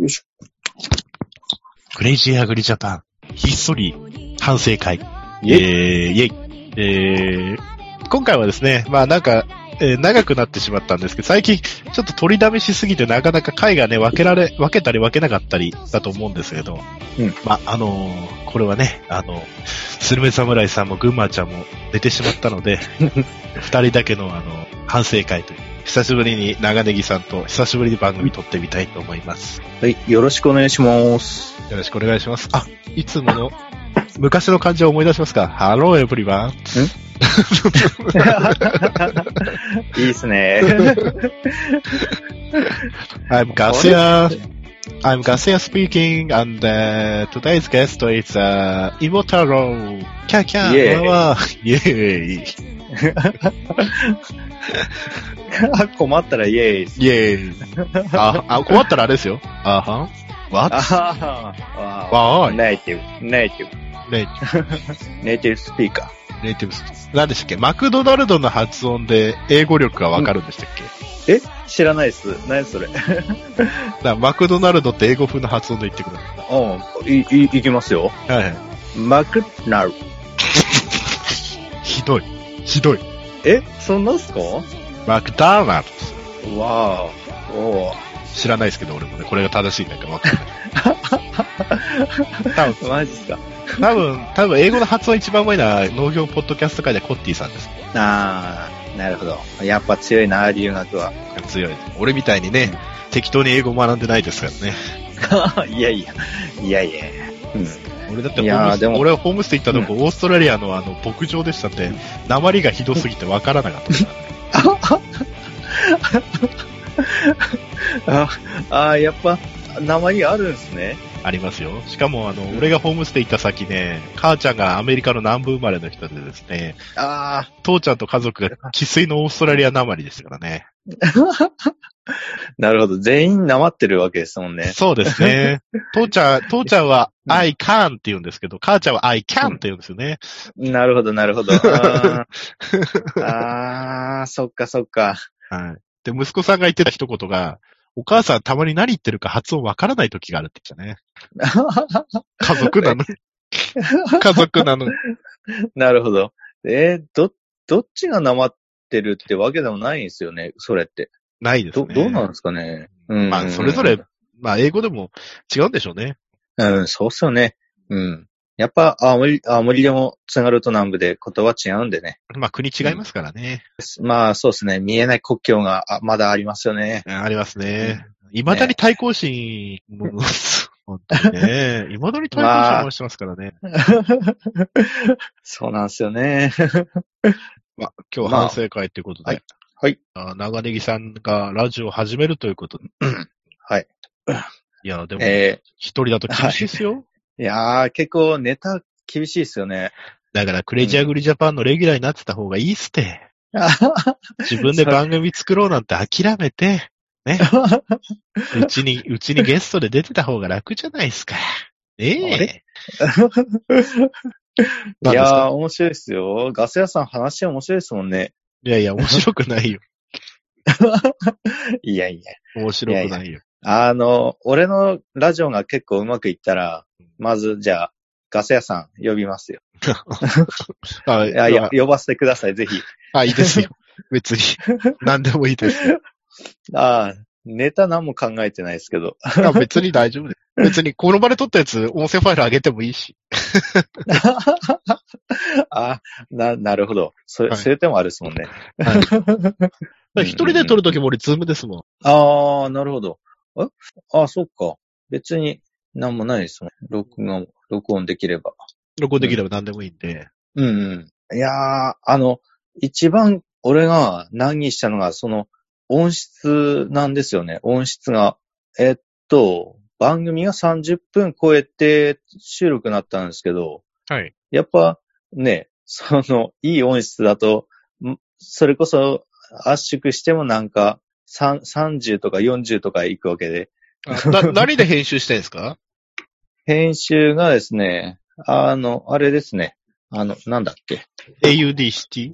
よいしょ。 クレイジーアグリジャパン、ひっそり反省会。イェイ。今回はですね、まあなんか、長くなってしまったんですけど、最近ちょっと取りだめしすぎてなかなか回がね、分けたり分けなかったりだと思うんですけど、まあこれはね、スルメ侍さんもグンマーちゃんも寝てしまったので、二人だけの反省会という、久しぶりに長ネギさんと久しぶりに番組撮ってみたいと思います。 はい、よろしくお願いします。 よろしくお願いします。あ、いつもの昔の漢字を思い出しますか？ Hello everyone。 いいですね。 I'm Garcia speaking, and today's guest is Imotaro. キャーキャー。イェーイ。 困ったらイェーイ。 イェーイ。困ったらあれですよ。What? Why? ネイティブ。 ネイティブスピーカー。 ネイティブスピーカー。何でしたっけ？マクドナルドの発音で英語力がわかるんでしたっけ？ 知らないです。何それ。 マクドナルドって英語風の発音で言ってください。 いきますよ。 はいはい。 マクドナルド。 ひどい。 そんなんすか？ マクドナルド。わー。 知らないですけど、俺もね、これが正しいんだかわかんない。 マジっすか？ 多分英語の発音一番うまいのは農業ポッドキャスト界でコッティさんです。 なるほど。やっぱ強いな、留学は。 強い。俺みたいにね、適当に英語学んでないですからね。 いや。 俺だって俺はホームステイ行ったとこ、オーストラリアの牧場でしたって、訛りがひどすぎてわからなかったからね。やっぱ、訛りあるんですね。 ありますよ。しかも俺がホームステイ行った先ね、母ちゃんがアメリカの南部生まれの人でですね、父ちゃんと家族が生粋のオーストラリア訛りですからね。 なるほど。全員訛ってるわけですもんね。 そうですね。父ちゃんは I can って言うんですけど、母ちゃんは I can って言うんですよね。 なるほど。そっか。 はい。で、息子さんが言ってた一言が、お母さんたまに何言ってるか発音わからない時があるって言ってたね。家族なの。 なるほど。どっちが訛ってるってわけでもないんですよね、それって。 ないですね。 どうなんですかね。 まあ、それぞれ、まあ、英語でも違うんでしょうね。 そうっすよね。やっぱ、青森でも津軽と南部で言葉違うんでね。 まあ、国違いますからね。 まあ、そうですね。見えない国境がまだありますよね。 ありますね。未だに対抗心も、本当にね。未だに対抗心もしてますからね。 そうなんですよね。 まあ、今日反省会ということで。 はい。 長ネギさんがラジオを始めるということで。 はい。 いや、でも、一人だと厳しいですよ。 いやー、結構ネタ厳しいですよね。 だから、クレイジーアグリジャパンのレギュラーになってた方がいいっすって。自分で番組作ろうなんて諦めて、ね。うちにゲストで出てた方が楽じゃないですか。いやー、面白いですよ。ガス屋さん話面白いですもんね。 いや、面白くないよ。 いや。 面白くないよ。 俺のラジオが結構うまくいったら、まず、じゃあ、ガス屋さん呼びますよ。呼ばせてください、ぜひ。 いいですよ。別に。何でもいいですよ。 ネタ何も考えてないですけど。 別に大丈夫です。別にこの場で撮ったやつ、音声ファイル上げてもいいし。 なるほど。そういう手もあるですもんね。 一人で撮るときも俺ズームですもん。 なるほど。そっか。別に何もないですもん。録音できれば。 録音できれば何でもいいんで。 いやー、一番俺が難儀したのが、その音質なんですよね。音質が。番組が30分超えて収録になったんですけど、 はい。 やっぱね、いい音質だと、それこそ圧縮してもなんか30とか40とかいくわけで。 何で編集してんですか？ 編集がですね、あれですね。なんだっけ。 AUDCT？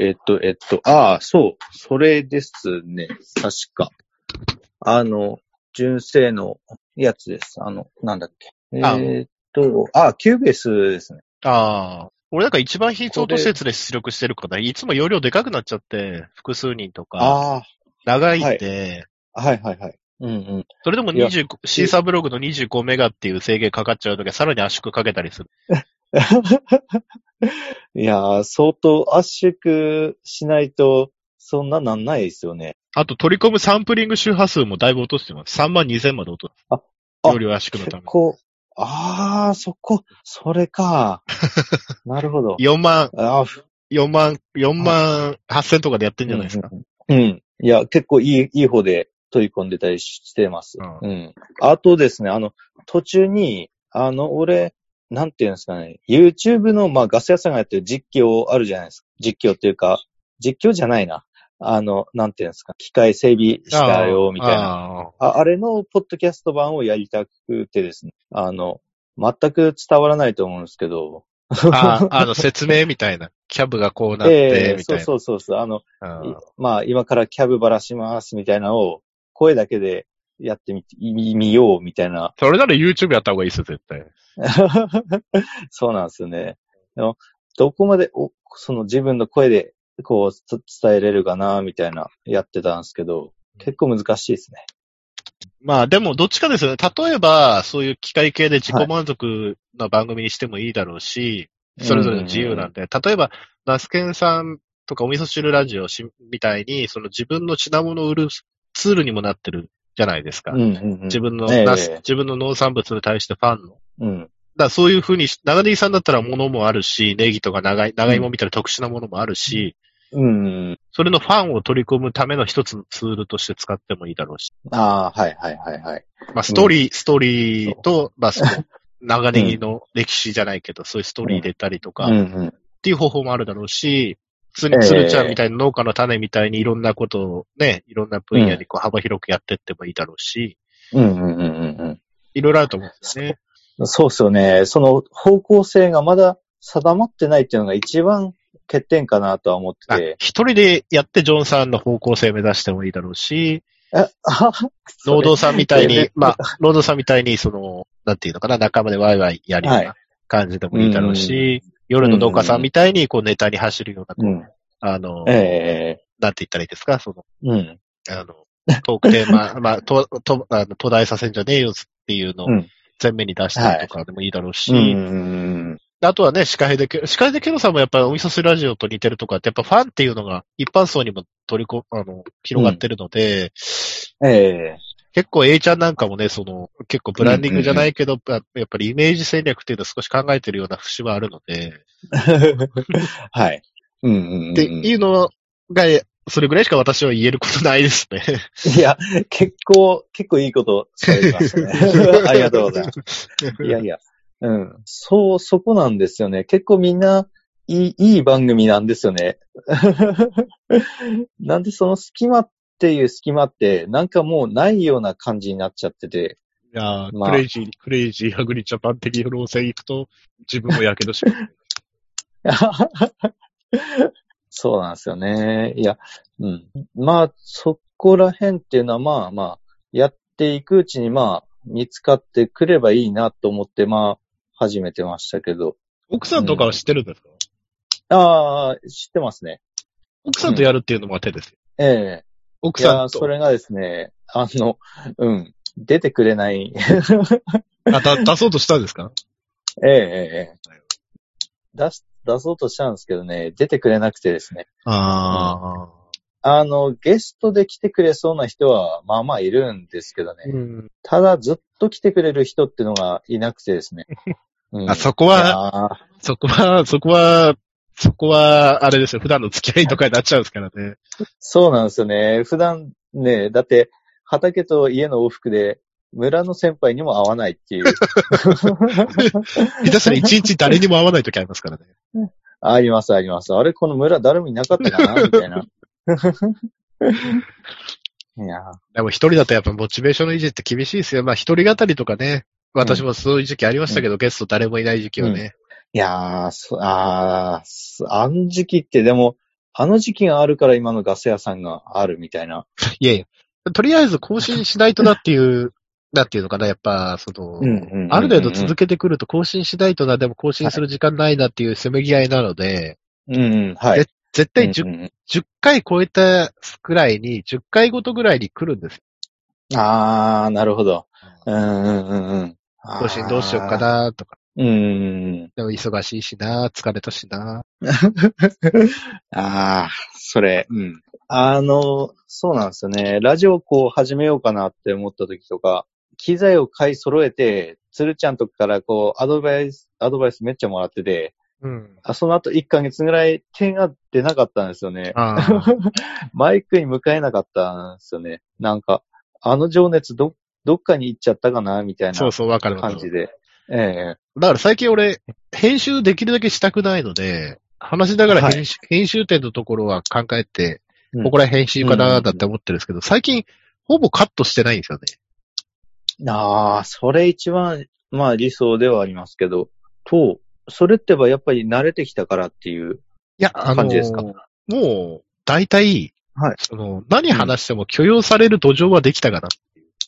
そう。それですね。確か。 純正のやつです。なんだっけ。キューベースですね。 ああ。俺なんか一番非相当施設で出力してるから、いつも容量でかくなっちゃって、複数人とか、長いんで、 はいはいはい。うんうん。 それでもシーサーブログの25メガっていう制限かかっちゃうときはさらに圧縮かけたりする。 いやー、相当圧縮しないと、そんななんないですよね。 あと取り込むサンプリング周波数もだいぶ落としてます。32,000まで落とす。容量圧縮のために。 それか。なるほど。 4万8,000とかでやってんじゃないですか。 うん。いや、結構いい方で取り込んでたりしてます。うん。あとですね、途中に、俺、なんていうんですかね、YouTube の、ガス屋さんがやってる実況あるじゃないですか。実況っていうか、実況じゃないな。なんていうんですか、機械整備したよ、みたいな。あれのポッドキャスト版をやりたくてですね。全く伝わらないと思うんですけど。 説明みたいな。キャブがこうなって、みたいな。 そう。今からキャブばらします、みたいなのを、声だけでやってみよう、みたいな。 それなら YouTube やった方がいいですよ、絶対。 そうなんですよね。でもどこまで、その自分の声で、こう、伝えれるかな、みたいな、やってたんですけど、結構難しいですね。 でも、どっちかですよね。例えば、そういう機械系で自己満足な番組にしてもいいだろうし、それぞれの自由なんで、例えば、ナスケンさんとかお味噌汁ラジオみたいに、その自分の品物を売るツールにもなってるじゃないですか。自分の農産物に対してファンの。だからそういうふうに、長ネギさんだったら物もあるし、ネギとか長芋みたいな特殊なものもあるし、それのファンを取り込むための一つのツールとして使ってもいいだろうし。 はい。 ストーリーと、その、長ネギの歴史じゃないけど、そういうストーリー入れたりとか、っていう方法もあるだろうし、普通に鶴ちゃんみたいな農家の種みたいにいろんなことをね、いろんな分野にこう幅広くやってってもいいだろうし、いろいろあると思うんですね。 そうですよね。その方向性がまだ定まってないっていうのが一番欠点かなとは思ってて。 一人でやってジョンさんの方向性目指してもいいだろうし、労働さんみたいに、労働さんみたいに、その、なんていうのかな、仲間でワイワイやるような感じでもいいだろうし、夜の農家さんみたいに、こうネタに走るような、なんて言ったらいいですか、その、トークテーマ、途絶えさせんじゃねえよっていうのを前面に出したりとかでもいいだろうし、あとはね、シカヘデケロさんもやっぱりお味噌汁ラジオと似てるとかって、やっぱファンっていうのが一般層にも広がってるので、結構 A ちゃんなんかもね、その、結構ブランディングじゃないけど、やっぱりイメージ戦略っていうのを少し考えてるような節はあるので。 はい。 っていうのが、それぐらいしか私は言えることないですね。 いや、結構いいことされてましたね。ありがとうございます。いや。そこなんですよね。結構みんな、いい番組なんですよね。なんでその隙間っていう隙間って、なんかもうないような感じになっちゃってて。 いやクレイジーハグリジャパン的路線行くと、自分もやけどします。 そうなんですよね。いや、そこら辺っていうのはやっていくうちに見つかってくればいいなと思って始めてましたけど。 奥さんとかは知ってるんですか？ 知ってますね。 奥さんとやるっていうのも手ですよ。 奥さんと。 いや、それがですね、出てくれない。 出そうとしたんですか？ 出そうとしたんですけどね、出てくれなくてですね。ゲストで来てくれそうな人は、いるんですけどね。ただ、ずっと来てくれる人っていうのがいなくてですね。 そこは、あれですよ。普段の付き合いとかになっちゃうんですからね。 そうなんですよね。普段ね、だって、畑と家の往復で、村の先輩にも会わないっていう。 下手したら一日誰にも会わないときありますからね。 あります。あれ、この村誰もいなかったかなみたいな。いやでも一人だとやっぱモチベーションの維持って厳しいですよ。一人語りとかね。私もそういう時期ありましたけど、ゲスト誰もいない時期はね。 いやー、あの時期ってでも、あの時期があるから今のガス屋さんがあるみたいな。 いやいや。 とりあえず更新しないとなっていう、なんていうのかな、やっぱ、ある程度続けてくると更新しないとな、でも更新する時間ないなっていうせめぎ合いなので、 はい。 絶対10回超えたくらいに、10回ごとぐらいに来るんですよ。 なるほど。 更新どうしようかなとか。でも忙しいしな、疲れたしな。 それ、そうなんですよね。ラジオこう始めようかなって思った時とか、機材を買い揃えて、鶴ちゃんとかからこう、アドバイスめっちゃもらってて、その後1ヶ月ぐらい点が出なかったんですよね。マイクに向かえなかったんですよね。なんか、あの情熱どっかに行っちゃったかなみたいなわかる感じで。 だから最近俺、編集できるだけしたくないので、話しながら編集点のところは考えて、ここら編集かなだって思ってるんですけど、最近ほぼカットしてないんですよね。それ一番、まあ理想ではありますけど、それってやっぱり慣れてきたからっていう感じですか？ もう、大体、 はい。 何話しても許容される土壌はできたかな。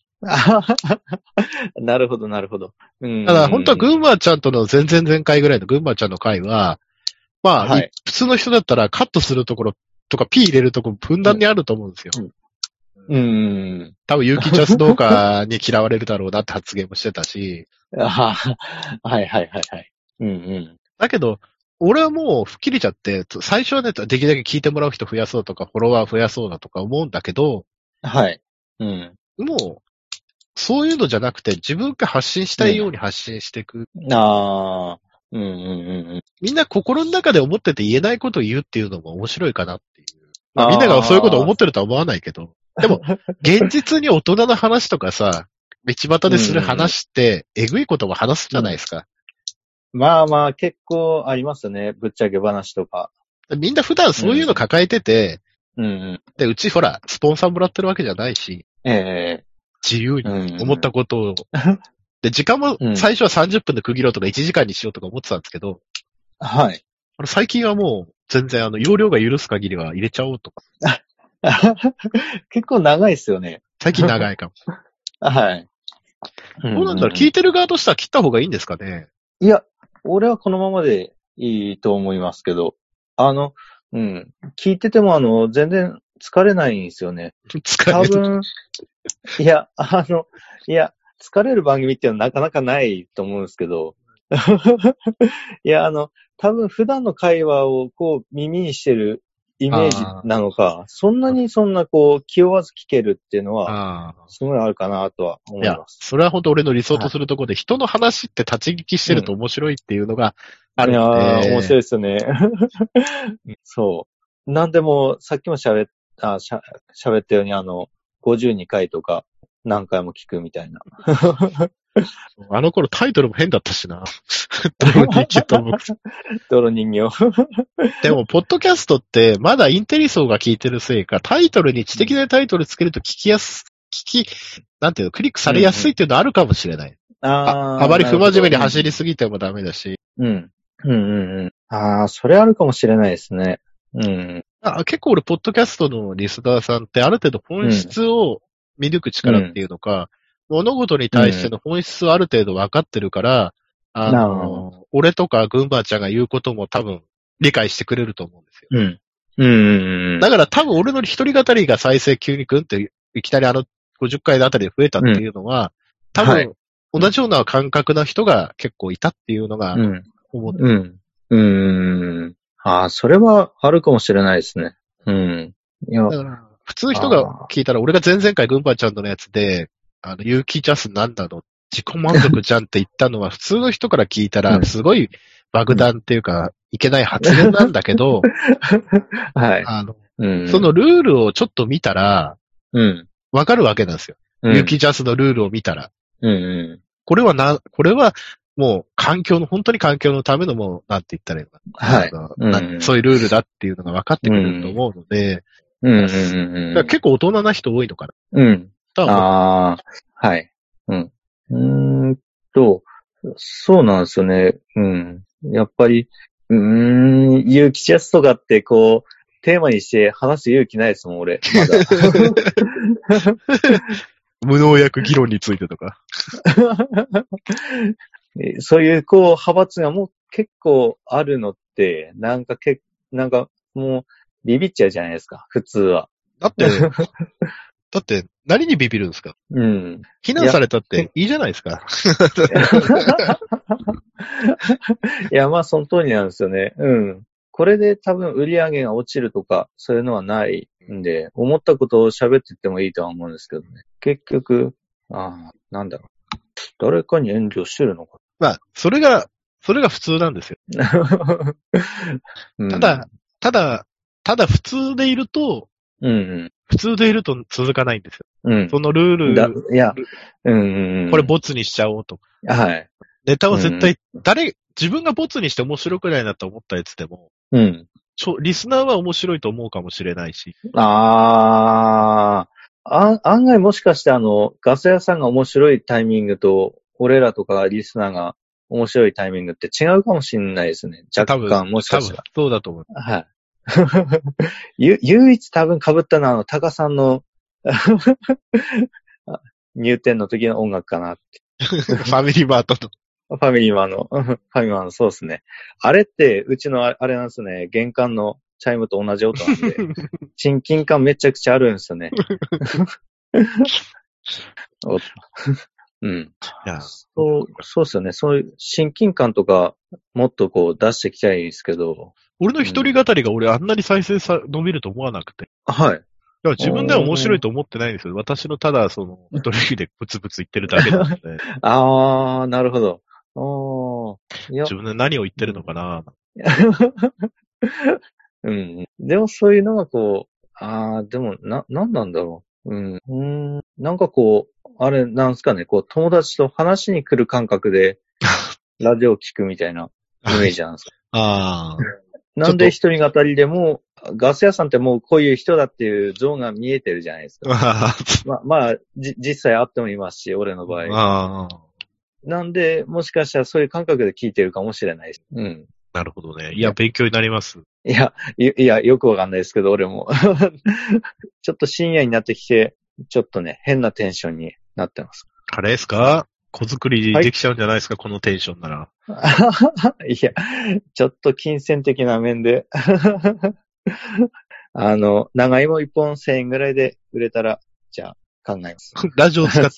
なるほど、なるほど。 ただ、本当は群馬ちゃんとの前々前回ぐらいの群馬ちゃんの回は、まあ、普通の人だったらカットするところとか P 入れるところふんだんにあると思うんですよ。多分、有機ジャス農家に嫌われるだろうなって発言もしてたし。だけど、俺はもう吹っ切れちゃって、最初はね、できるだけ聞いてもらう人増やそうとか、フォロワー増やそうだとか思うんだけど、もう、そういうのじゃなくて、自分が発信したいように発信していく。みんな心の中で思ってて言えないことを言うっていうのも面白いかなっていう。まあみんながそういうことを思ってるとは思わないけど。でも、現実に大人の話とかさ、道端でする話って、えぐいことも話すじゃないですか。 まあまあ、結構ありますね。ぶっちゃけ話とか。 みんな普段そういうの抱えてて、で、うちほら、スポンサーもらってるわけじゃないし、自由に思ったことを、で、時間も最初は30分で区切ろうとか1時間にしようとか思ってたんですけど、最近はもう全然容量が許す限りは入れちゃおうとか。 結構長いですよね。 最近長いかも。どうなんだろう、聞いてる側としては切った方がいいんですかね？ いや、俺はこのままでいいと思いますけど、聞いてても全然疲れないんですよね。多分、いや、疲れる番組っていうのはなかなかないと思うんですけど、いや、多分普段の会話をこう耳にしてるイメージなのか、そんなこう気負わず聞けるっていうのは、すごいあるかなとは思います。 それは本当俺の理想とするところで、人の話って立ち聞きしてると面白いっていうのがあるので。 面白いですよね。そう。なんでも、さっきも喋ったように52回とか何回も聞くみたいな。 あの頃タイトルも変だったしな。泥人形と僕。 泥人形。 でも、ポッドキャストってまだインテリ層が聞いてるせいか、タイトルに知的なタイトルつけるとなんていうの、クリックされやすいっていうのあるかもしれない。あまり不真面目に走りすぎてもダメだし。 それあるかもしれないですね。 結構俺、ポッドキャストのリスナーさんってある程度本質を見抜く力っていうのか、物事に対しての本質をある程度分かってるから、俺とかグンバーちゃんが言うことも多分理解してくれると思うんですよ。だから多分俺の一人語りが再生急にグンっていきなり50回あたりで増えたっていうのは、多分同じような感覚な人が結構いたっていうのが思ってる。 それはあるかもしれないですね。 だから普通の人が聞いたら、俺が前々回グンバーちゃんのやつで、有機ジャスなんだの自己満足じゃんって言ったのは、普通の人から聞いたら、すごい爆弾っていうか、いけない発言なんだけど、そのルールをちょっと見たら、わかるわけなんですよ。有機ジャスのルールを見たら。これはもう本当に環境のためのもう、なんて言ったらいいのかな。そういうルールだっていうのが分かってくれると思うので、結構大人な人多いのかな。 そうなんですよね。やっぱり、有機ジャスとかってこう、 テーマにして話す勇気ないですもん、俺。まだ。 無農薬議論についてとか。 そういう、派閥がもう結構あるのって、なんかもう、ビビっちゃうじゃないですか、普通は。 だって、何にビビるんですか？ うん。 非難されたっていいじゃないですか。 いや、まあ、その通りなんですよね。うん。これで多分売り上げが落ちるとか、そういうのはないんで、思ったことを喋っていってもいいとは思うんですけどね。結局、なんだろう。誰かに遠慮してるのか。 まあ、それが普通なんですよ。 うん、 ただ普通でいると、普通でいると続かないんですよ。 うん。 そのルール、これボツにしちゃおうと。 はい。 ネタを絶対、自分がボツにして面白くないなと思ったやつでも、リスナーは面白いと思うかもしれないし。 案外もしかしてガス屋さんが面白いタイミングと、俺らとかリスナーが面白いタイミングって違うかもしれないですね。若干、もしかしたら。 そうだと思う。 はい。唯一多分被ったのはタカさんの入店の時の音楽かなって。 ファミリーマートと。 ファミリーマンの、そうですね。あれって、うちのあれなんですね、玄関のチャイムと同じ音なんで、親近感めちゃくちゃあるんですよね。うん。 いやそうですよね。そういう親近感とか、もっと出していきたいですけど。 俺の一人語りが俺あんなに再生伸びると思わなくて。 はい。 自分では面白いと思ってないんですよ。私のただ一人でブツブツ言ってるだけなので。 なるほど。 自分で何を言ってるのかな。 うん。でもそういうのがでもなんなんだろう。なんかあれなんすかね、友達と話しに来る感覚で、ラジオを聞くみたいなイメージなんですか。なんで一人語りでも、ガス屋さんってもうこういう人だっていう像が見えてるじゃないですか。まあ、実際あってもいますし、俺の場合。なんで、もしかしたらそういう感覚で聞いてるかもしれないです。うん。 なるほどね。いや、勉強になります。 いや、よくわかんないですけど、俺も。ちょっと深夜になってきて、ちょっとね、変なテンションになってます。 あれですか？子作りできちゃうんじゃないですか、このテンションなら。 いや、ちょっと金銭的な面で。長芋1本1000円ぐらいで売れたら、じゃあ考えます。 ラジオ使って。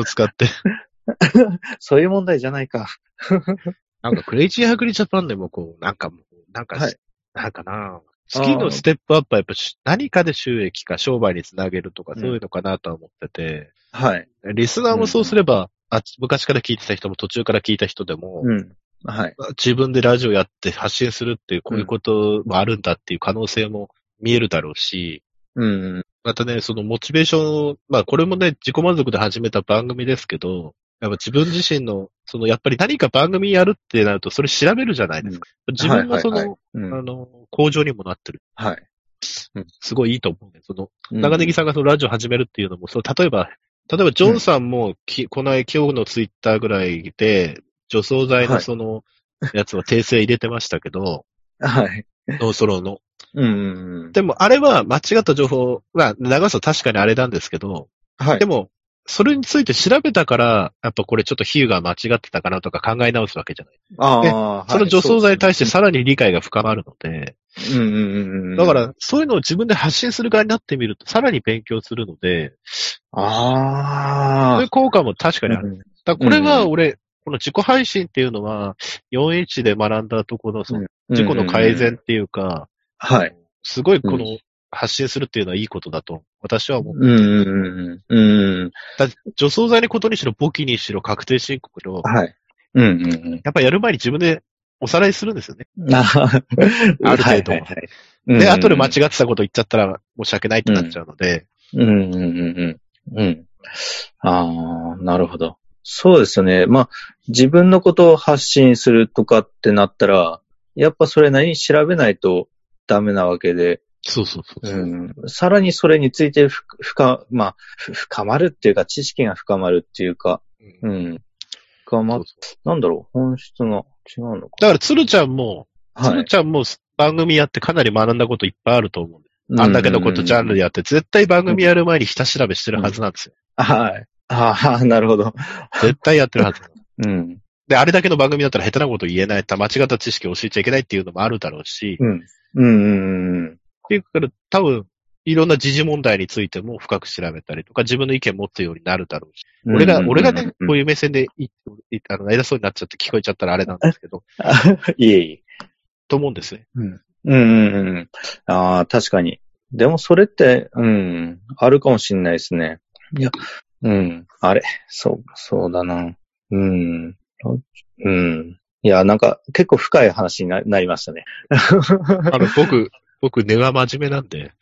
そういう問題じゃないか。 なんかクレイジーハグリジャパンでもなんかな、次のステップアップはやっぱ何かで収益か商売につなげるとかそういうのかなとは思ってて。 はい。 リスナーもそうすれば、昔から聞いてた人も途中から聞いた人でも、 はい。 自分でラジオやって発信するっていうこういうこともあるんだっていう可能性も見えるだろうし、またね、そのモチベーション、これもね、自己満足で始めた番組ですけど、やっぱ自分自身の、やっぱり何か番組やるってなると、それ調べるじゃないですか。自分の向上にもなってる。 はい。 すごいいいと思うね。長ネギさんがラジオ始めるっていうのも、例えば、ジョンさんも、今日のツイッターぐらいで、除草剤のやつは訂正入れてましたけど、 はい。 ノーソロの。でも、あれは間違った情報は流すと確かにあれなんですけど、 はい。 でも、それについて調べたから、やっぱこれちょっと比喩が間違ってたかなとか考え直すわけじゃない。その除草剤に対してさらに理解が深まるので、だから、そういうのを自分で発信する側になってみると、さらに勉強するので、そういう効果も確かにある。だこれは俺、この自己配信っていうのは、4H で学んだところの、自己の改善っていうか、 はい。 すごい発信するっていうのはいいことだと、私は思う。除草剤のことにしろ、簿記にしろ、確定申告の、 はい。 やっぱやる前に自分でおさらいするんですよね。ある程度。で、後で間違ってたこと言っちゃったら申し訳ないってなっちゃうので。 なるほど。そうですよね。自分のことを発信するとかってなったら、やっぱそれなりに調べないとダメなわけで。 そう。 さらにそれについて深まるっていうか、知識が深まるっていうか、なんだろう、本質が違うのか。 だから、鶴ちゃんも番組やってかなり学んだこといっぱいあると思うんです。あんだけのことジャンルでやって、絶対番組やる前に下調べしてるはずなんですよ。 はい。ああ、なるほど。 絶対やってるはず。 うん。 で、あれだけの番組だったら下手なこと言えない、間違った知識を教えちゃいけないっていうのもあるだろうし、 うん。うん。 っていうから多分、いろんな時事問題についても深く調べたりとか、自分の意見持つようになるだろうし。俺がね、こういう目線で偉そうになっちゃって聞こえちゃったらあれなんですけど。 いえいえ。 と思うんですね。 ああ、確かに。でもそれって、あるかもしれないですね。いや、あれ、そうだな。いや、なんか結構深い話になりましたね。 僕、根は真面目なんで。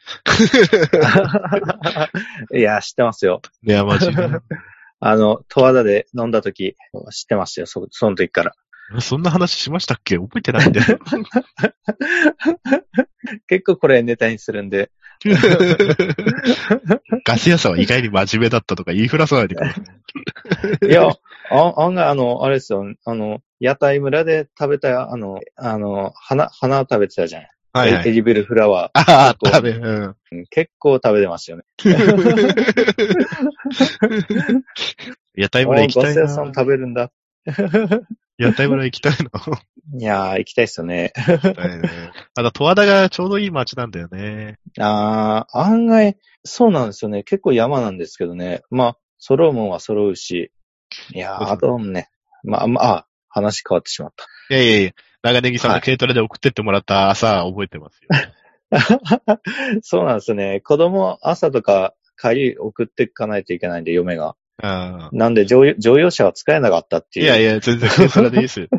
いや、知ってますよ。 根は真面目。 十和田で飲んだ時、知ってましたよ、その時から。 そんな話しましたっけ？覚えてないんで。 結構これネタにするんで。 ガス屋さんは意外に真面目だったとか言いふらさないでください。 いや、案外あれですよ、屋台村で食べた、花食べてたじゃん。 はいはい。 エディブルフラワー。 ああ、 結構食べてましたよね。 屋台村行きたいな。 ガス屋さん食べるんだ。 屋台村行きたいな。 いやー、行きたいっすよね。 まだ十和田がちょうどいい街なんだよね。 案外、そうなんですよね。結構山なんですけどね。まあ、揃うもんは揃うし。いやー、あとね。話変わってしまった。 いや。長ネギさんの軽トラで送ってってもらった朝覚えてますよ。 そうなんですよね。子供朝とか帰り送っていかないといけないんで、嫁が。なんで乗用車は使えなかったっていう。 いや、全然軽トラでいいですよ。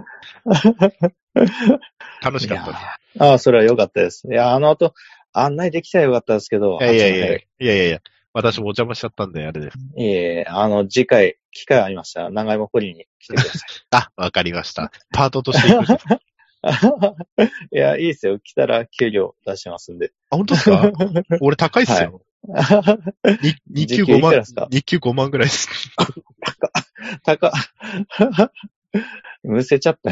楽しかったです。それは良かったです。いや、後、案内できたらよかったですけど。 いや。私もお邪魔しちゃったんで、あれです。 次回、機会ありましたら、長芋掘りに来てください。 わかりました。パートとして行くんですか？ いや、いいですよ。来たら給料出しますんで。 本当ですか？俺高いっすよ。日給5万。日給5万ぐらいです。 高。むせちゃった。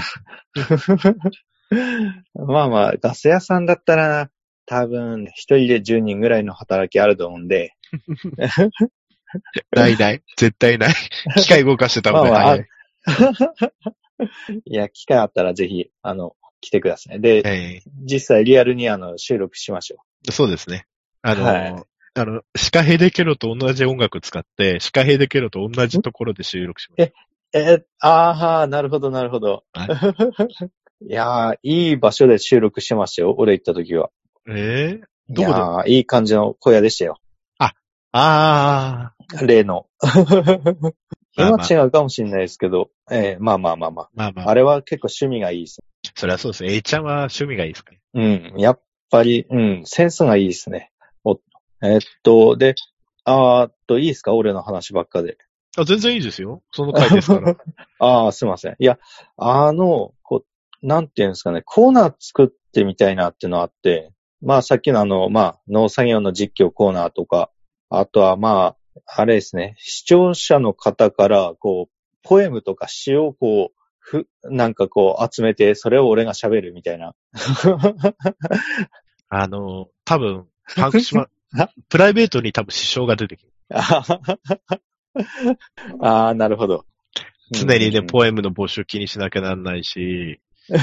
まあ、ガス屋さんだったら、多分、一人で10人ぐらいの働きあると思うんで。 ない。絶対ない。機械動かしてたもんね。 いや、機会あったらぜひ、来てください。で、実際リアルに収録しましょう。そうですね。シカヘデケロと同じ音楽使って、シカヘデケロと同じところで収録します。 なるほど。いやー、いい場所で収録してましたよ。俺行った時は。 どこで？いい感じの小屋でしたよ。例の。今違うかもしれないですけど、まあ。あれは結構趣味がいいです。 それはそうです。A ちゃんは趣味がいいですか？ やっぱり、センスがいいですね。で、いいですか？俺の話ばっかで。 全然いいですよ。その回ですから。 すいません。いや、なんていうんですかね、コーナー作ってみたいなっていうのあって、まあさっきの農作業の実況コーナーとか、あとはあれですね、視聴者の方から、ポエムとか詩をなんか集めて、それを俺が喋るみたいな。 多分、プライベートに多分支障が出てきます。なるほど。 常にね、ポエムの募集気にしなきゃなんないし。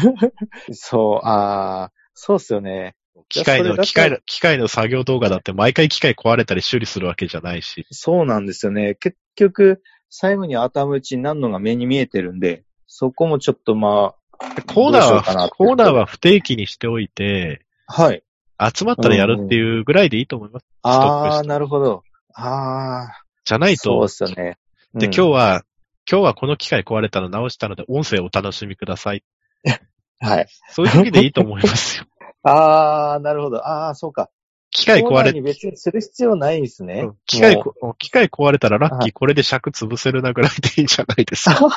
そうっすよね。 機械の作業動画だって毎回機械壊れたり修理するわけじゃないし。 そうなんですよね。結局、最後に頭打ちになるのが目に見えてるんで、そこもちょっとコーナーは不定期にしておいて、 はい。 集まったらやるっていうぐらいでいいと思います。 なるほど。 じゃないと。 そうですよね。 で、今日はこの機械壊れたの直したので音声をお楽しみください。 はい。 そういう時でいいと思いますよ。 なるほど。そうか。 機械壊れに別にする必要ないんですね。 機械壊れたらラッキーこれで尺潰せるなぐらいでいいんじゃないですか。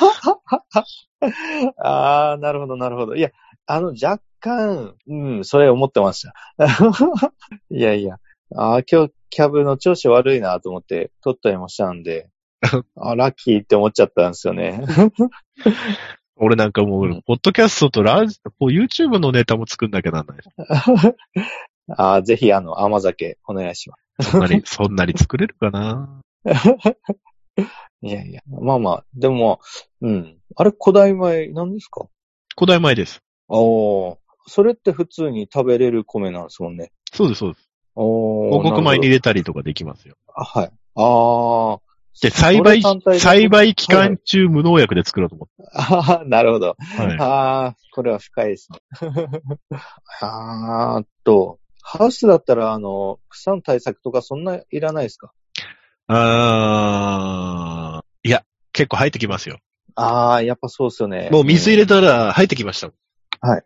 なるほど。いや、若干、それ思ってました。いや。今日キャブの調子悪いなと思って撮ったりもしたんで、ラッキーって思っちゃったんですよね。 俺なんかもう、 うんポッドキャストとYouTube のネタも作んなきゃなんない。 ぜひ甘酒お願いしまそんなに作れるかな。 す。いやいや。まあまあ、でも、あれ古代米なんですか？ 古代米です。 それって普通に食べれる米なんですもんね。 そうです、そうです。 お広告米に入れたりとかできますよ。 はい。 で、 それ単体だと栽培期間中無農薬で作ろうと思って。 なるほど。 はい。 これは深いですね。ハウスだったら、草の対策とかそんないらないですか？ いや、結構入ってきますよ。 やっぱそうですよね。 もう水入れたら入ってきました。 はい。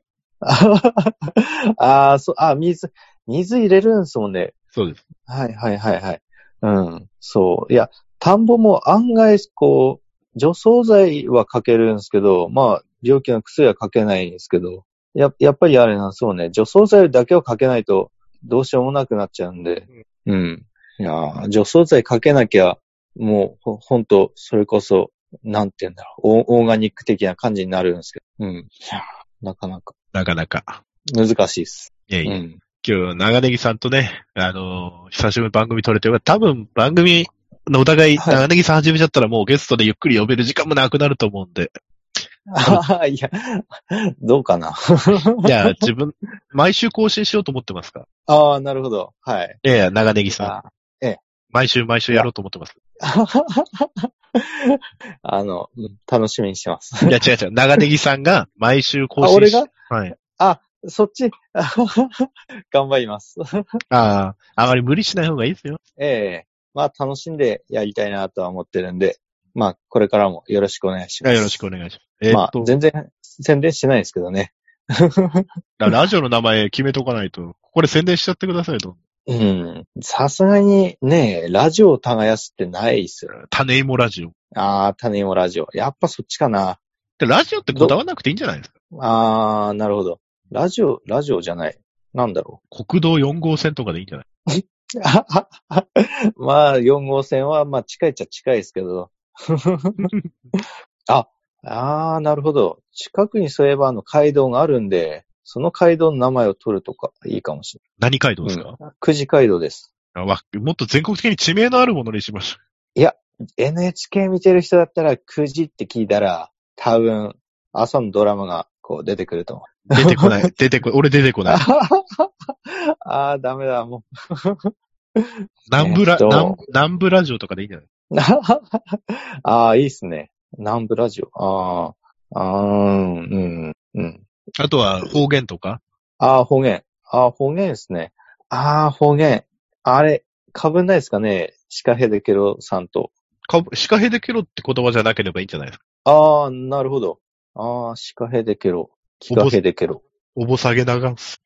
水入れるんですもんね。 そうです。 はいはいはいはい。そう。いや、田んぼも案外、除草剤はかけるんですけど、まあ、病気の薬はかけないんですけど、やっぱりあれなんそうね、除草剤だけをかけないとどうしようもなくなっちゃうんで、いや、除草剤かけなきゃ、もう、ほんと、それこそ、なんて言うんだろう、オーガニック的な感じになるんですけど、いや、なかなか。 なかなか。 難しいです。 いやいや。今日、長ネギさんとね、久しぶりに番組撮れて、多分番組のお互い、長ネギさん始めちゃったらもうゲストでゆっくり呼べる時間もなくなると思うんで。 いや、どうかな。 いや、毎週更新しようと思ってますか？ なるほど。はい。 いや、長ネギさん。毎週やろうと思ってます。 楽しみにしてます。 いや、違う。長ネギさんが毎週更新俺がはい。 そっち頑張ります。 あまり無理しない方がいいですよ。 まあ、楽しんでやりたいなとは思ってるんで、まあ、これからもよろしくお願いします。 よろしくお願いします。 まあ、全然宣伝してないですけどね。 ラジオの名前決めとかないと、これ宣伝しちゃってくださいと。 さすがにね、ラジオを耕すってないっすよ。 種芋ラジオ。 種芋ラジオ。やっぱそっちかな。 ラジオってこだわらなくていいんじゃないですか？ なるほど。ラジオじゃない。なんだろう。国道4号線とかでいいんじゃないまあ、4号線は、まあ、近いっちゃ近いですけど。なるほど。近くにそういえば街道があるんで、その街道の名前を取るとかいいかもしれない。何街道ですか？ 久慈街道です。 もっと全国的に地名のあるものにしましょう。 いや、NHK 見てる人だったら久慈って聞いたら、多分、朝のドラマが出てくると思う。 出てこない。俺出てこない。 ダメだ、もう。南部ラジオとかでいいんじゃないいいっすね。南部ラジオ。 あとは方言とか方言。方言ですね。方言。あれ、かぶんないですかね？シカヘデケロさんと。 シカヘデケロって言葉じゃなければいいんじゃないですか？ なるほど。シカヘデケロ。キカヘデケロ。 おぼさげながんす。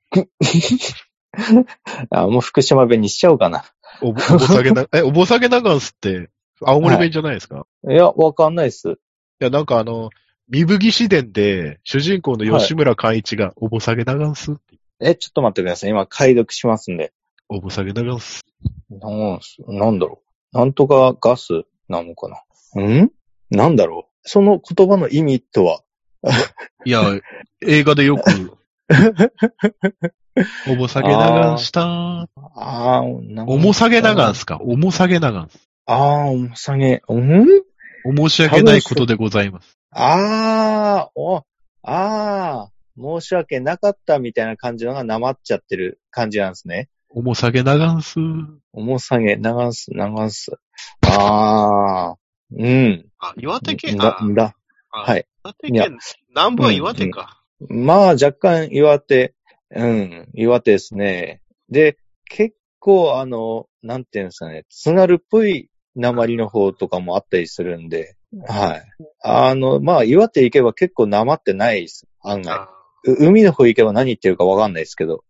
もう福島弁にしちゃおうかな。 おぼさげながんすって、青森弁じゃないですか？ いや、わかんないっす。 いや、なんか三吹詩伝で、主人公の吉村寛一が、おぼさげながんすって。 ちょっと待ってください。今、解読しますんで。 おぼさげながんす。 なんだろう。なんとかガスなのかな。なんだろう。その言葉の意味とは。 いや、映画でよく、おぼさげながんしたー。重さげながんすか？重さげながんす。 重さげ、 申し訳ないことでございます。 申し訳なかったみたいな感じのがなまっちゃってる感じなんですね。 重さげながんす。 重さげながんす。 岩手県はい。 岩手県、南部は岩手か。 まあ、若干岩手ですね。で、結構なんていうんですかね、津軽っぽい訛りの方とかもあったりするんで、はい。まあ、岩手行けば結構訛ってないです。案外。海の方行けば何言ってるかわかんないですけど。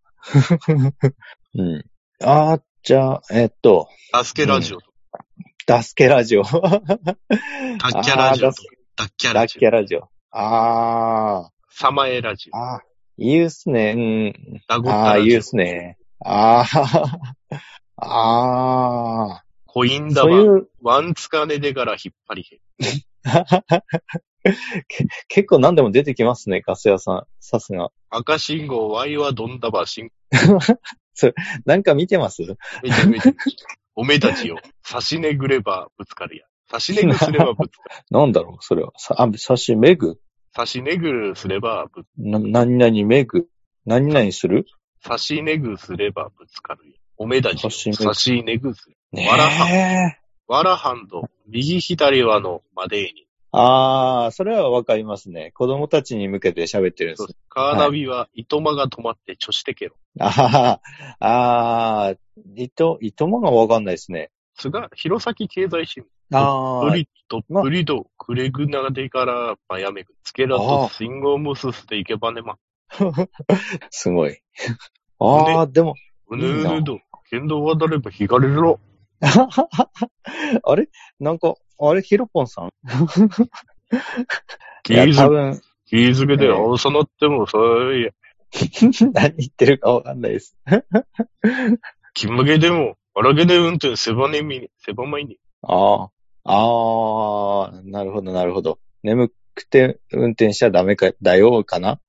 じゃあ、 ダスケラジオ。 ダスケラジオ。 ダッキャラジオ。 ダッキャラジオ。 サマエラジオ。 いいっすね。いいっすね。 コイン玉。ワンツカネでから引っ張りへん。 結構何でも出てきますね、ガス屋さん。さすが。 赤信号、Y はどんだば信なんか見てます？ めちゃめちゃ。おめたちよ。差しねぐればぶつかるや。差しねぐすればぶつかる。 なんだろう、それは。差しめぐ差しねぐすればぶつかる。 何々めぐ何々する差しねぐすればぶつかるや。おめたちよ。差しねぐすれ。 ねわらはんど、右左はのまでに。 それはわかりますね。子供たちに向けて喋ってるんです。 カーナビは、糸間が止まってちょしてけろ。 糸間がわかんないですね。 弘前経済新聞。プリド、クレグナデからバヤメグ。つけらと信号無視していけばねま。 すごい。でも。 うぬうぬど、県道渡れば引かれるろ。 あれヒロポンさん気づけてよ、そのってもそういや。 何言ってるかわかんないです。 気まげでも、荒げで運転せばまいに。 なるほど、なるほど。眠くて運転しちゃダメだよ、かな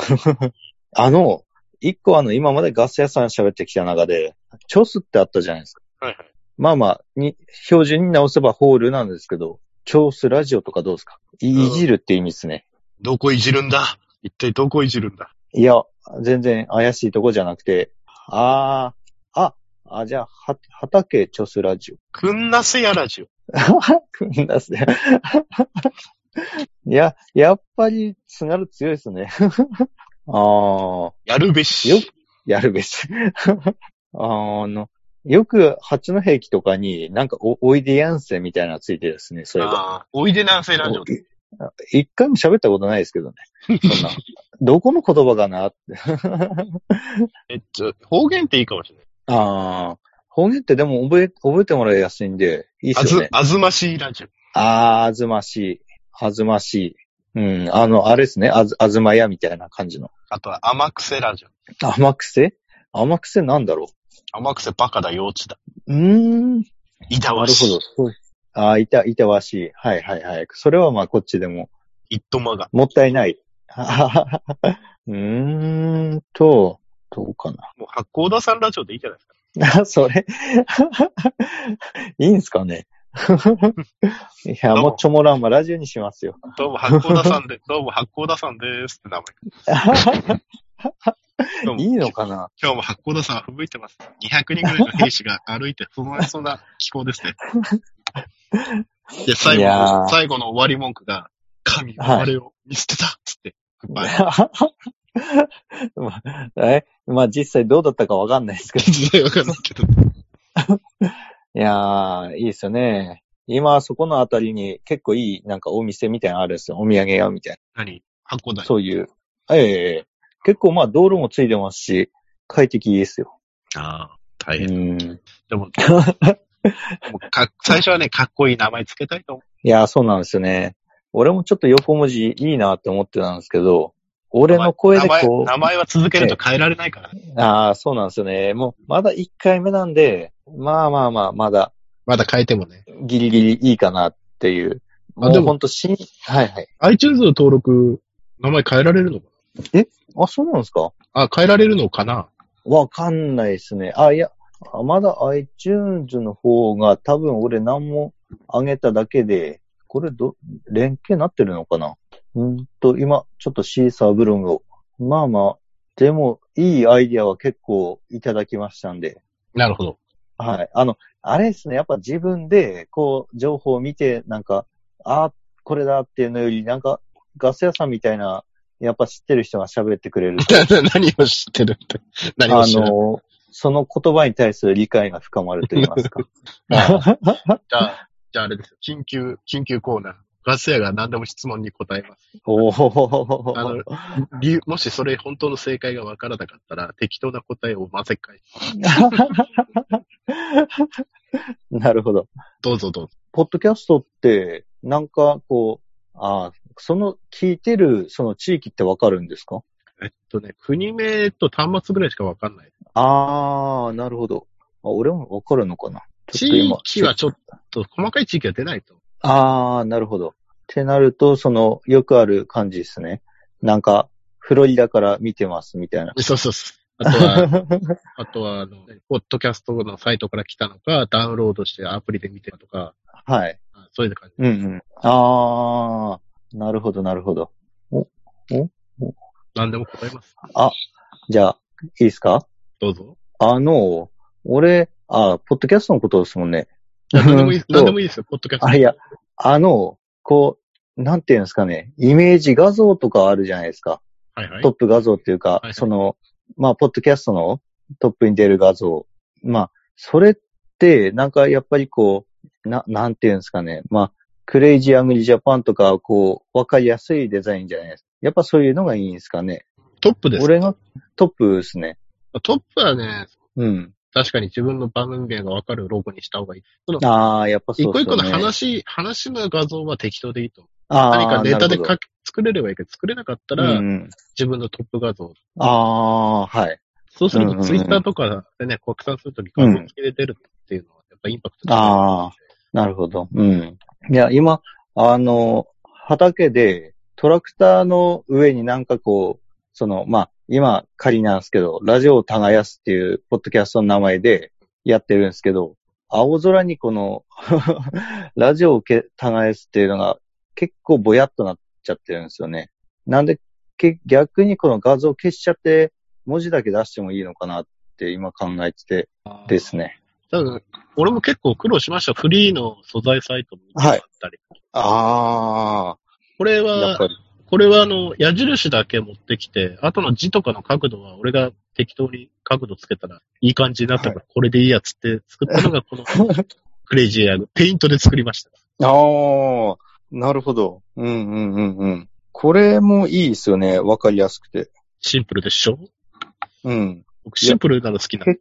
一個今までガス屋さん喋ってきた中で、チョスってあったじゃないですか。 はいはい。 まあまあ、標準に直せばホールなんですけど、チョスラジオとかどうですか？いじるって意味ですね。 どこいじるんだ？一体どこいじるんだ？ いや、全然怪しいとこじゃなくて、じゃあ、畑チョスラジオ。 くんなせやラジオ。 くんなせや。いや、やっぱり、津軽強いですね。 やるべし。 やるべし。よく、八戸駅とかに、なんかおいでやんせみたいなのついてるですね、そういえば。 おいでなんせラジオ。 一回も喋ったことないですけどね。そんな。どこの言葉かなって。 方言っていいかもしれない。 方言ってでも覚えてもらいやすいんで、いいっすよね。 あずましいラジオ。 あずましい。あずましい。あれですね。あずまやみたいな感じの。 あとは甘くせラジオ。 甘くせなんだろう。 甘くせバカだ幼稚だ。 いたわしい。なるほど。いたわしい。はいはいはい。それはまあこっちでも。 いっとまが。 もったいない。どうかな。 もう八甲田山ラジオでいいじゃないですか。 それいいんすかね。いや、もうチョモランマラジオにしますよ。 どうも八甲田山ですって名前。 いいのかな？ 今日も八甲田山吹雪いてます。200人ぐらいの兵士が歩いて不安そうな気候ですね。で、最後の終わり文句が、神は我を見捨てたっつって。 まあ実際どうだったかわかんないですけど。 実際わかんないけど。 いやー、いいですよね。今、そこのあたりに結構いい、なんかお店みたいなのあるんですよ。お土産屋みたいな。何？八甲田。 そういう。結構まあ道路もついてますし、快適ですよ。 大変。でも、最初はね、かっこいい名前つけたいと思う。 いやー、そうなんですよね。俺もちょっと横文字いいなって思ってたんですけど、俺の声でこう。 名前は続けると変えられないから。 そうなんですよね。もう、まだ1回目なんで、まあ、まだ変えてもね。 ギリギリいいかなっていう。もうほんとはいはい。 iTunes の登録、名前変えられるのかな？そうなんですか？ 変えられるのかな？ わかんないですね。いや、まだ iTunes の方が多分俺何も上げただけで、これ連携なってるのかな？今、ちょっとシーサーブログを。まあまあ、でも、いいアイディアは結構いただきましたんで。 なるほど。 はい。あれですね、やっぱ自分で、こう、情報を見て、なんか、これだっていうのより、なんか、ガス屋さんみたいな、やっぱ知ってる人が喋ってくれる。 何を知ってるって。何を知ってるその言葉に対する理解が深まると言いますか。 じゃああれですよ。緊急コーナー。ガス屋が何でも質問に答えます。もしそれ本当の正解がわからなかったら、適当な答えを混ぜ返す。 なるほど。 どうぞ。 ポッドキャストって、なんかこう、その聞いてるその地域ってわかるんですか？ 国名と端末ぐらいしかわかんない。 なるほど。俺もわかるのかな？ 地域はちょっと、細かい地域は出ないと。 なるほど。 ってなると、よくある感じですね。なんか、フロリダから見てますみたいな。 そうそうそう。あとは、ポッドキャストのサイトから来たのか、ダウンロードしてアプリで見てるとか、 はい。 そういう感じ。 うんうん。あー、なるほど、なるほど。 何でも答えます。 じゃあ、いいですか？ どうぞ。 俺、ポッドキャストのことですもんね。 何でもいいですよ、ポッドキャスト。 いや、なんていうんですかね、イメージ画像とかあるじゃないですか。 はいはい。 トップ画像っていうか、 はいはいポッドキャストのトップに出る画像。それって、なんかやっぱりなんていうんですかね。クレイジーアングリジャパンとか、わかりやすいデザインじゃないですか。やっぱそういうのがいいんですかね。 トップです。 俺がトップですね。 トップはね、 うん。 確かに自分の番組名がわかるロゴにした方がいい。 やっぱそうですよね。 一個一個の話の画像は適当でいいと思う。 何何かネタで作れればいいけど、作れなかったら、 うん自分のトップ画像。 はい。 そうすると、ツイッターとかでね、拡散するとき画像付きで出るっていうのは、やっぱインパクト高い。 なるほど。うん。いや、今、畑でトラクターの上になんか今仮なんですけど、ラジオを耕すっていうポッドキャストの名前でやってるんですけど、青空にラジオを耕すっていうのが結構ぼやっとなっちゃってるんですよね。なんで、逆にこの画像を消しちゃって文字だけ出してもいいのかなって今考えててですね。 多分、俺も結構苦労しました。フリーの素材サイトもあったり。これは矢印だけ持ってきて、後の字とかの角度は俺が適当に角度つけたらいい感じになったから、これでいいやつって作ったのがこのクレイジーエアグ、ペイントで作りました。 なるほど。これもいいですよね。わかりやすくて。 シンプルでしょ？ うん。 僕シンプルなの好きなの。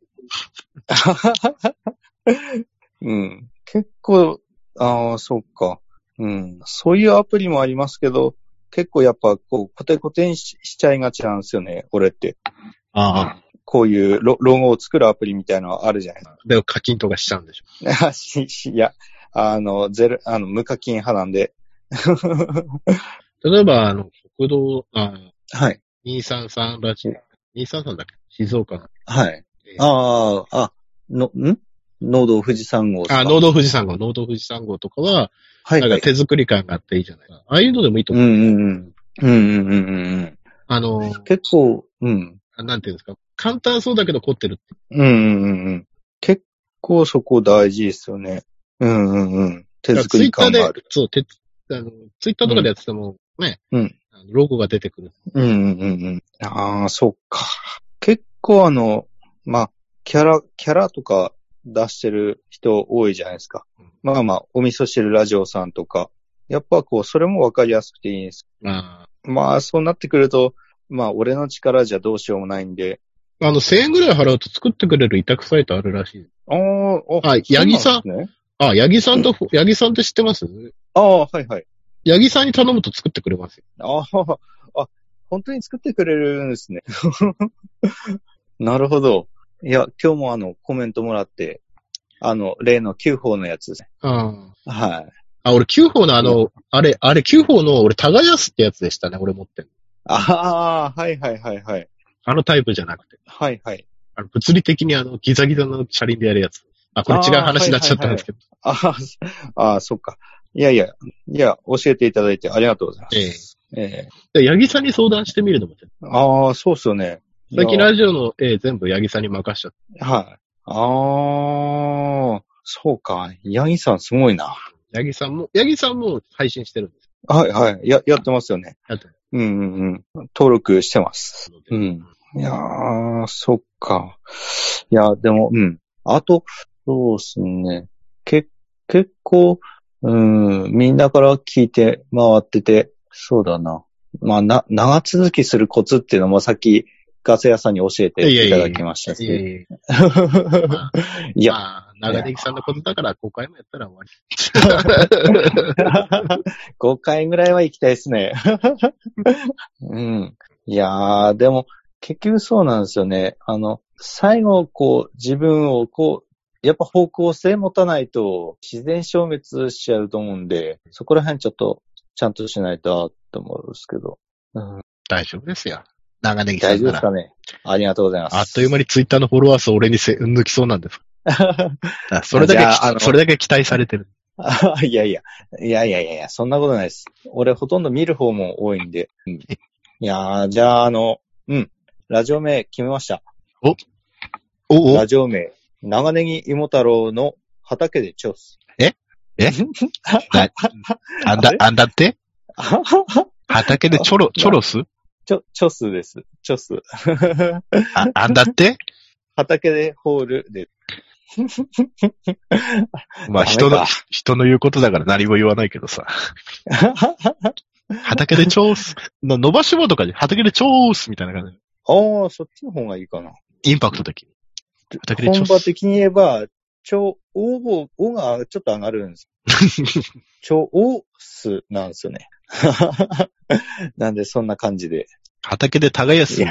うん。結構、そっか。うん。そういうアプリもありますけど、結構やっぱコテコテにしちゃいがちなんですよね、俺って。こういうロゴを作るアプリみたいなのあるじゃないですか。 でも課金とかしちゃうんでしょ。 いや、無課金派なんで。 例えば、国道、 はい。 233ラジオ。233だっけ？静岡の。 はい。農道富士山号とか。 農道富士山号とかは、はい。なんか手作り感があっていいじゃないか。ああいうのでもいいと思う。 結構、 なんていうんですか。簡単そうだけど凝ってる。 結構そこ大事ですよね。手作り感がある。 ツイッターとかでやってても、ね。ロゴが出てくる。そっか。結構キャラとか出してる人多いじゃないですか。お味噌汁ラジオさんとか。やっぱそれもわかりやすくていいんです。そうなってくると、俺の力じゃどうしようもないんで。 1000円ぐらい払うと作ってくれる委託サイトあるらしい。八木さん。八木さんって知ってます？ はいはい。 八木さんに頼むと作ってくれますよ。 本当に作ってくれるんですね。なるほど。いや、今日もコメントもらって、例の9法のやつですね。はい。 俺9法のあれ9法の俺耕すってやつでしたね、俺持ってる。 はいはいはいはい。 タイプじゃなくて。 はいはい。 物理的にギザギザの車輪でやるやつ。これ違う話になっちゃったんですけど。 そっか。いや、教えていただいてありがとうございます。 八木さんに相談してみるのも。 そうっすよね。 最近ラジオの全部八木さんに任しちゃった。 はい。そうか。八木さんすごいな。 八木さんも配信してるんです。 はいはい。やってますよね。 やってる。 登録してます。いやー、そっか。いや、でも、あと、そうですね。結構、みんなから聞いて回ってて、そうだな。長続きするコツっていうのもさっきガス屋さんに教えていただきましたし。 いや、長出木さんのことだから5回もやったら終わり。 5回ぐらいは行きたいですね。いやー、でも結局そうなんですよね。最後自分をやっぱ方向性持たないと自然消滅しちゃうと思うんで、そこら辺ちょっとちゃんとしないとって思うんですけど。うん、 大丈夫ですよ。長ネギさんなら。 大丈夫ですかね。ありがとうございます。 あっという間にツイッターのフォロワー数を俺に抜きそうなんです。それだけ期待されてる。 いや、そんなことないです。俺ほとんど見る方も多いんで。うん、いやー、じゃあラジオ名決めました。 おラジオ名、長ネギ芋太郎の畑でチョス。 あんだって畑でチョロスチョスです。チョス。 あんだって畑でホールで。 まあ人の言うことだから何も言わないけどさ。畑でチョース。伸ばし棒とかで畑でチョースみたいな感じ。 ああ、そっちの方がいいかな。 インパクト的。畑でチョース。 本場的に言えば、おがちょっと上がるんです。チョースなんですよね。なんでそんな感じで。 畑で耕す。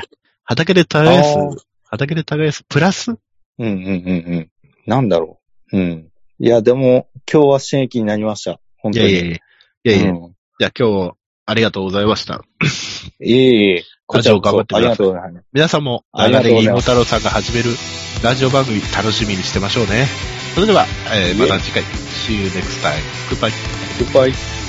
プラスなんだろう。うん。いや、でも、今日は刺激になりました。本当に。 いや、じゃあ今日、ありがとうございました。 いえ。 ラジオ頑張ってください。 ありがとうございます。 皆さんも、長ネギ芋太郎さんが始めるラジオ番組楽しみにしてましょうね。それでは、また次回。See you next time. Goodbye.